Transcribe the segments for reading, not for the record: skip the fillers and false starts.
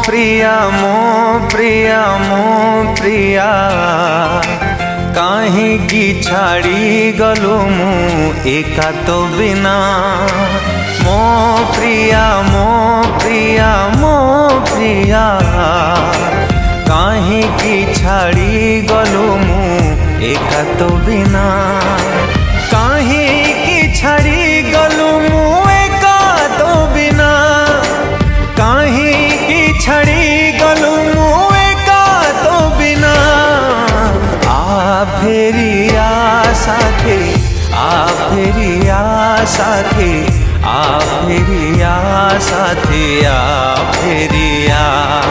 प्रिया मो प्रिया काहे की छाड़ी गलु मु एका तो बिना मो प्रिया काहे की छाड़ी गलु मु एका तो बिना काहे की छाड़ी गलु मु एका तो बिना काहे की छाड़ी गलु मु एका तो बिना आ फेरिया साथे आ फेरिया साथे आ फेरिया साथे आ फेरिया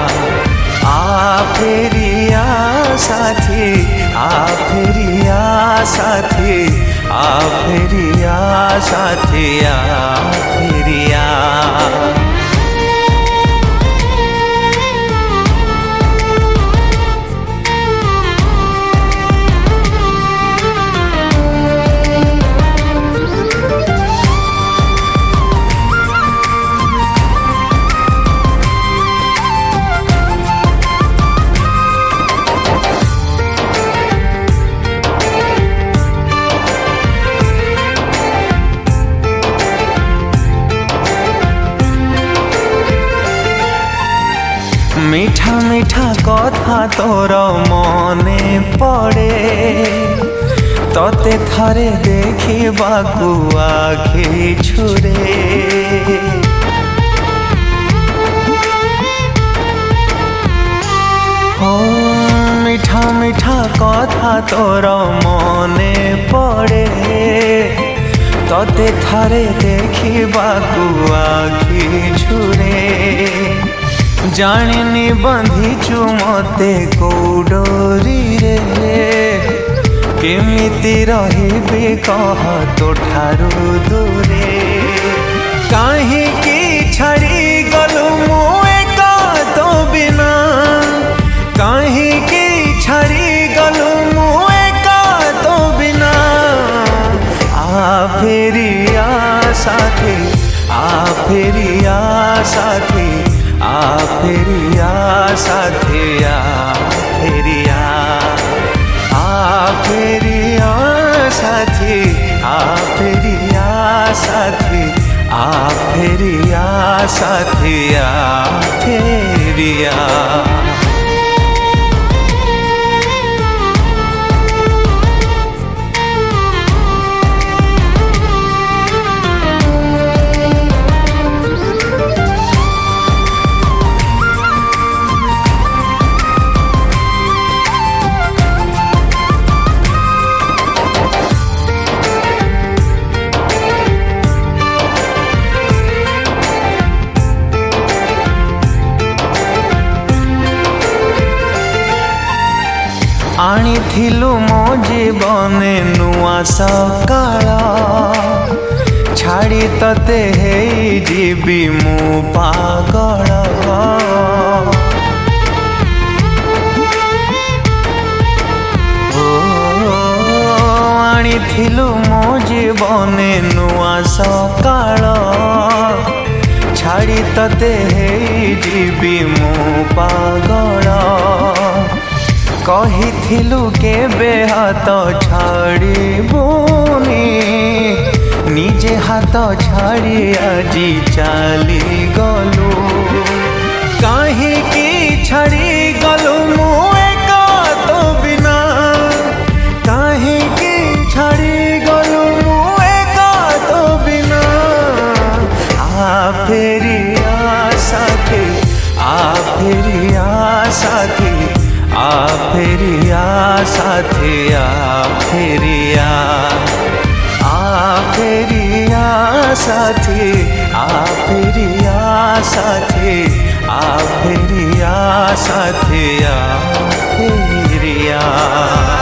साथे आ फेरिया साथे आ फेरिया साथे आ फेरिया मीठा मीठा कथा तोर मने पड़े तते थरे देखिबाकु आखि छुरे ओ मीठा मीठा कथा तोर मने पड़े तते थरे देखिबाकु आखि छुरे जानिनी बंधीचु मते को डोरी रे केमिति रहिबे कह तो ठारू दूरे काहे की छाड़ी गलु मु एका तो बिना काहे की छाड़ी गलु मु एका तो बिना आ फेरिया साथे आ फेरिया साथे आ फेरिया साथे आ फेरिया साथे आ फेरिया साथे आ फेरिया साथे आ फेरिया आनिथिलु मो जीवने नुआ सकाळ छाड़ी तते हे जीवी मु पागल आनिथिलु मो जीवने नुआ सकाळ छाड़ी तते हे जीवी मु पागल कहिथिलु केबे हाथ छाड़बुनी निजे हाथ छाड़ी आजी चली गलु काहे की छाड़ी गलु मु एका तो बिना काहे की छाड़ी गलु मु एका तो बिना आ फेरिया साथे आ फेरिया साथे आ फेरिया साथे आ फेरिया साथे आ फेरिया साथे आ फेरिया साथे आ फेरिया।